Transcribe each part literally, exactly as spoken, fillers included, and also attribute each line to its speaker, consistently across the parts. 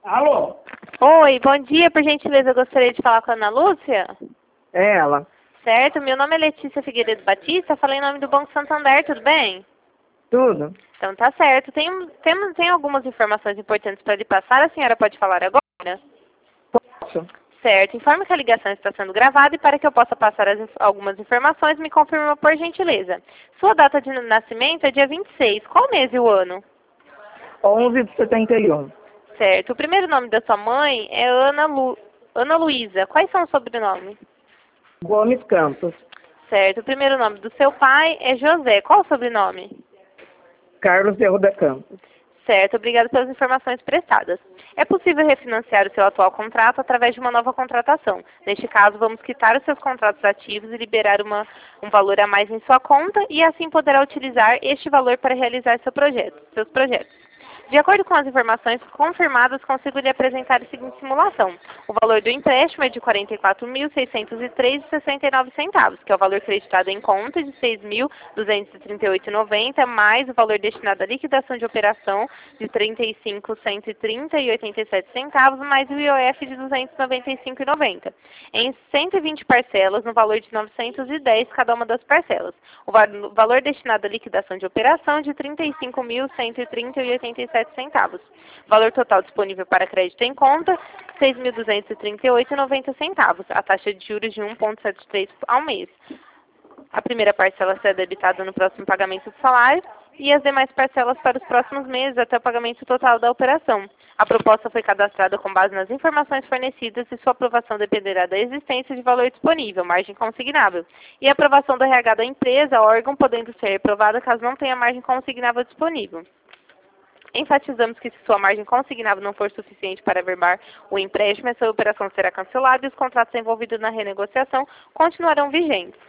Speaker 1: Alô?
Speaker 2: Oi, bom dia. Por gentileza, eu gostaria de falar com a Ana Lúcia.
Speaker 1: É ela.
Speaker 2: Certo, meu nome é Letícia Figueiredo Batista, falei em nome do Banco Santander, tudo bem?
Speaker 1: Tudo?
Speaker 2: Então tá certo. Tem, tem, tem algumas informações importantes para lhe passar, a senhora pode falar agora?
Speaker 1: Posso?
Speaker 2: Certo, informe que a ligação está sendo gravada e para que eu possa passar as, algumas informações, me confirma por gentileza. Sua data de nascimento é dia vinte e seis, qual mês e o ano?
Speaker 1: onze de setenta e um.
Speaker 2: Certo, o primeiro nome da sua mãe é Ana, Lu, Ana Luísa, quais são os sobrenomes?
Speaker 1: Gomes Campos.
Speaker 2: Certo, o primeiro nome do seu pai é José, qual o sobrenome?
Speaker 1: Carlos de Arruda Campos.
Speaker 2: Certo, obrigado pelas informações prestadas. É possível refinanciar o seu atual contrato através de uma nova contratação. Neste caso, vamos quitar os seus contratos ativos e liberar uma, um valor a mais em sua conta e assim poderá utilizar este valor para realizar seu projeto, seus projetos. De acordo com as informações confirmadas, consigo lhe apresentar a seguinte simulação. O valor do empréstimo é de quarenta e quatro mil, seiscentos e três reais e sessenta e nove centavos, que é o valor creditado em conta de seis mil, duzentos e trinta e oito reais e noventa centavos, mais o valor destinado à liquidação de operação de trinta e cinco mil, cento e trinta reais e oitenta e sete centavos, mais o I O F de duzentos e noventa e cinco reais e noventa centavos, em cento e vinte parcelas, no valor de novecentos e dez cada uma das parcelas. O valor destinado à liquidação de operação de trinta e cinco mil, cento e trinta reais e oitenta e sete centavos. Valor total disponível para crédito em conta, seis mil duzentos e trinta e oito reais e noventa centavos. A taxa de juros de um vírgula setenta e três por cento ao mês. A primeira parcela será debitada no próximo pagamento do salário e as demais parcelas para os próximos meses até o pagamento total da operação. A proposta foi cadastrada com base nas informações fornecidas e sua aprovação dependerá da existência de valor disponível, margem consignável, e a aprovação do R H da empresa, órgão, podendo ser reprovada caso não tenha margem consignável disponível. Enfatizamos que se sua margem consignável não for suficiente para averbar o empréstimo, essa operação será cancelada e os contratos envolvidos na renegociação continuarão vigentes.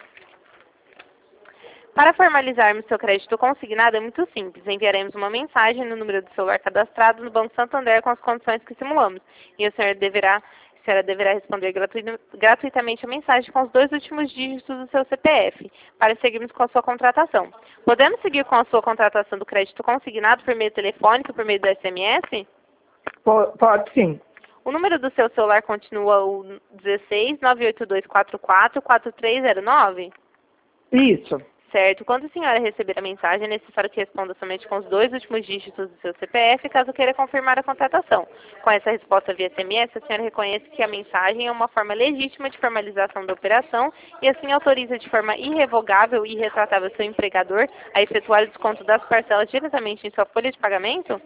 Speaker 2: Para formalizarmos seu crédito consignado é muito simples. Enviaremos uma mensagem no número do celular cadastrado no Banco Santander com as condições que simulamos. E a senhora deverá, a senhora deverá responder gratuit, gratuitamente a mensagem com os dois últimos dígitos do seu C P F, para seguirmos com a sua contratação. Podemos seguir com a sua contratação do crédito consignado por meio telefônico, por meio do S M S?
Speaker 1: Pode sim.
Speaker 2: O número do seu celular continua o dezesseis, nove oito dois quatro quatro, quatro três zero nove?
Speaker 1: Isso.
Speaker 2: Certo. Quando a senhora receber a mensagem, é necessário que responda somente com os dois últimos dígitos do seu C P F, caso queira confirmar a contratação. Com essa resposta via S M S, a senhora reconhece que a mensagem é uma forma legítima de formalização da operação e assim autoriza de forma irrevogável e irretratável seu empregador a efetuar o desconto das parcelas diretamente em sua folha de pagamento?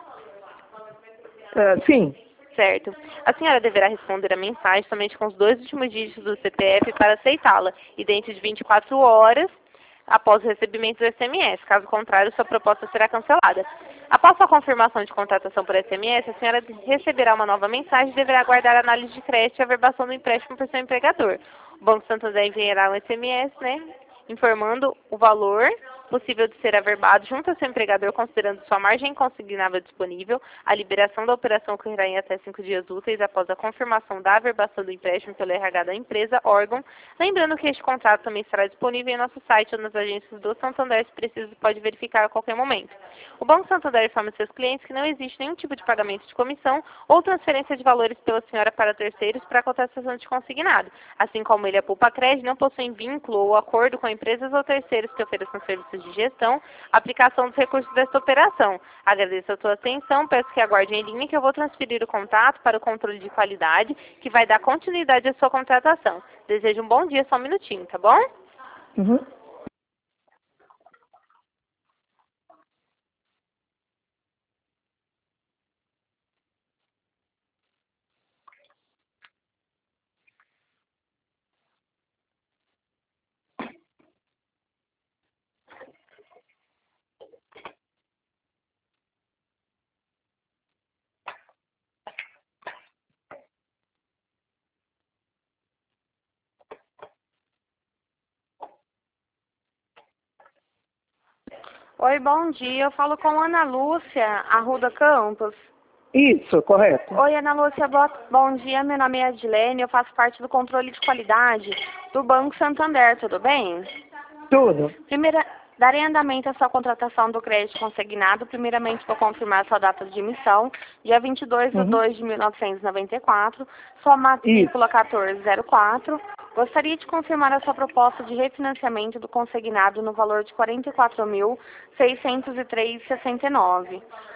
Speaker 1: Uh, sim.
Speaker 2: Certo. A senhora deverá responder a mensagem somente com os dois últimos dígitos do C P F para aceitá-la e dentro de vinte e quatro horas após o recebimento do S M S. Caso contrário, sua proposta será cancelada. Após sua confirmação de contratação por S M S, a senhora receberá uma nova mensagem e deverá aguardar a análise de crédito e averbação do empréstimo por seu empregador. O Banco Santander enviará um S M S, né, informando o valor possível de ser averbado junto ao seu empregador, considerando sua margem consignável disponível. A liberação da operação ocorrerá em até cinco dias úteis após a confirmação da averbação do empréstimo pelo R H da empresa, órgão. Lembrando que este contrato também estará disponível em nosso site ou nas agências do Santander, se preciso, pode verificar a qualquer momento. O Banco Santander informa seus clientes que não existe nenhum tipo de pagamento de comissão ou transferência de valores pela senhora para terceiros para a contratação de consignado. Assim como ele, a Poupa Crédito, não possui vínculo ou acordo com empresas ou terceiros que ofereçam serviços de gestão, aplicação dos recursos desta operação. Agradeço a sua atenção, peço que aguarde em linha que eu vou transferir o contato para o controle de qualidade, que vai dar continuidade à sua contratação. Desejo um bom dia, só um minutinho, tá bom?
Speaker 1: Uhum.
Speaker 2: Oi, bom dia. Eu falo com Ana Lúcia, Arruda Campos.
Speaker 1: Isso, correto.
Speaker 2: Oi, Ana Lúcia, boa, bom dia. Meu nome é Adilene, eu faço parte do controle de qualidade do Banco Santander, tudo bem?
Speaker 1: Tudo.
Speaker 2: Primeira,
Speaker 3: Darei andamento à sua contratação do crédito consignado. Primeiramente, vou confirmar sua data de emissão, dia vinte e dois de dois de mil novecentos e noventa e quatro, sua matrícula quatorze zero quatro. Gostaria de confirmar a sua proposta de refinanciamento do consignado no valor de quarenta e quatro mil, seiscentos e três reais e sessenta e nove centavos.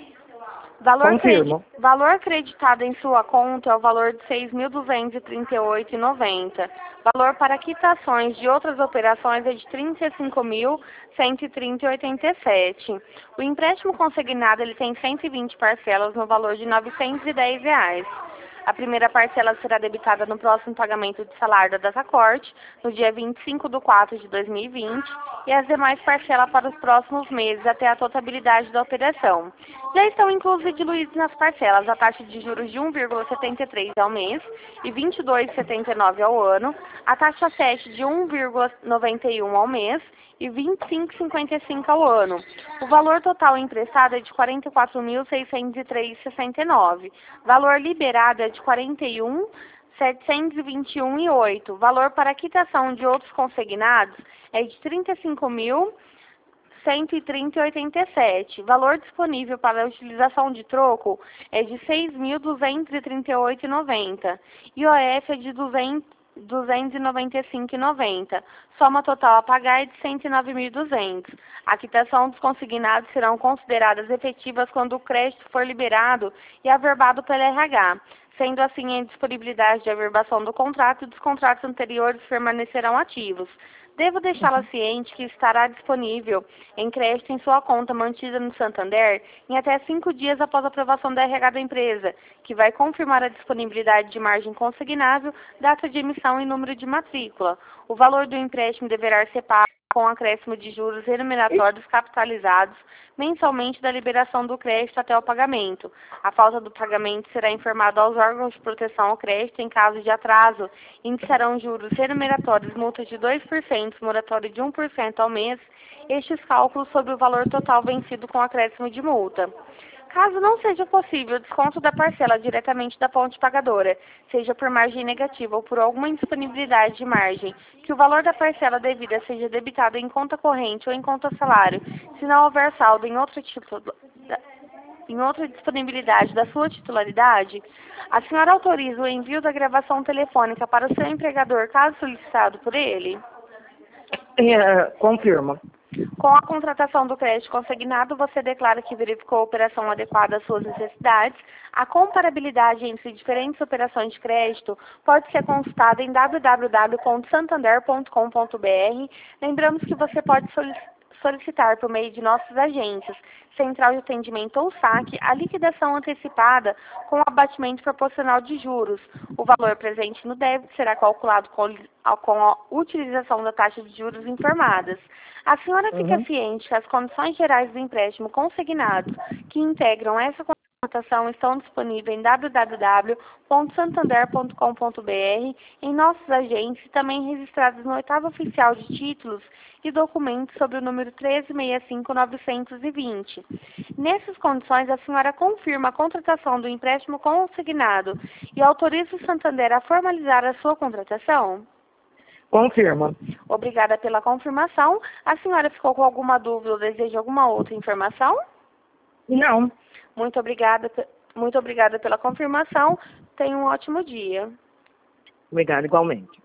Speaker 3: Valor, credi valor acreditado em sua conta é o valor de seis mil duzentos e trinta e oito reais e noventa centavos. Valor para quitações de outras operações é de trinta e cinco mil, cento e trinta reais e oitenta e sete centavos. O empréstimo consignado ele tem cento e vinte parcelas no valor de novecentos e dez reais. A primeira parcela será debitada no próximo pagamento de salário da data corte, no dia vinte e cinco de quatro de dois mil e vinte, e as demais parcelas para os próximos meses até a totabilidade da operação. Já estão inclusos e diluídos nas parcelas a taxa de juros de um vírgula setenta e três ao mês e vinte e dois vírgula setenta e nove ao ano, a taxa sete de um vírgula noventa e um ao mês e vinte e cinco vírgula cinquenta e cinco ao ano. O valor total emprestado é de quarenta e quatro mil, seiscentos e três reais e sessenta e nove centavos. Valor liberado é de quarenta e um mil, setecentos e vinte e um reais e oito centavos. Valor para quitação de outros consignados é de trinta e cinco mil, cento e trinta reais e oitenta e sete centavos. Valor disponível para a utilização de troco é de seis mil, duzentos e trinta e oito reais e noventa centavos. I O F é de duzentos duzentos e noventa e cinco reais e noventa centavos. Soma total a pagar é de cento e nove mil e duzentos reais. A quitação dos consignados serão consideradas efetivas quando o crédito for liberado e averbado pelo R H. Sendo assim, a indisponibilidade de averbação do contrato e dos contratos anteriores permanecerão ativos. Devo deixá-la ciente que estará disponível em crédito em sua conta mantida no Santander em até cinco dias após a aprovação da R H da empresa, que vai confirmar a disponibilidade de margem consignável, data de emissão e número de matrícula. O valor do empréstimo deverá ser pago com acréscimo de juros remuneratórios capitalizados mensalmente da liberação do crédito até o pagamento. A falta do pagamento será informada aos órgãos de proteção ao crédito em caso de atraso, iniciarão juros remuneratórios, multa de dois por cento, moratório de um por cento ao mês, estes cálculos sobre o valor total vencido com acréscimo de multa. Caso não seja possível o desconto da parcela diretamente da ponte pagadora, seja por margem negativa ou por alguma indisponibilidade de margem, que o valor da parcela devida seja debitado em conta corrente ou em conta salário, se não houver saldo em outro título, em outra disponibilidade da sua titularidade, a senhora autoriza o envio da gravação telefônica para o seu empregador, caso solicitado por ele?
Speaker 1: É, confirma.
Speaker 3: Com a contratação do crédito consignado, você declara que verificou a operação adequada às suas necessidades. A comparabilidade entre diferentes operações de crédito pode ser consultada em w w w ponto santander ponto com ponto b r. Lembramos que você pode solicitar por meio de nossas agências, Central de Atendimento ou saque, a liquidação antecipada com abatimento proporcional de juros. O valor presente no débito será calculado com, com a utilização da taxa de juros informadas. A senhora fica
Speaker 1: Uhum.
Speaker 3: ciente que as condições gerais do empréstimo consignado que integram essa contratação estão disponíveis em w w w ponto santander ponto com ponto b r, em nossas agências, também registradas no oitavo oficial de títulos e documentos sobre o número treze sessenta e cinco novecentos e vinte. Nessas condições, a senhora confirma a contratação do empréstimo consignado e autoriza o Santander a formalizar a sua contratação?
Speaker 1: Confirma.
Speaker 3: Obrigada pela confirmação. A senhora ficou com alguma dúvida ou deseja alguma outra informação?
Speaker 1: Não.
Speaker 3: Muito obrigada, muito obrigada pela confirmação. Tenha um ótimo dia.
Speaker 1: Obrigada, igualmente.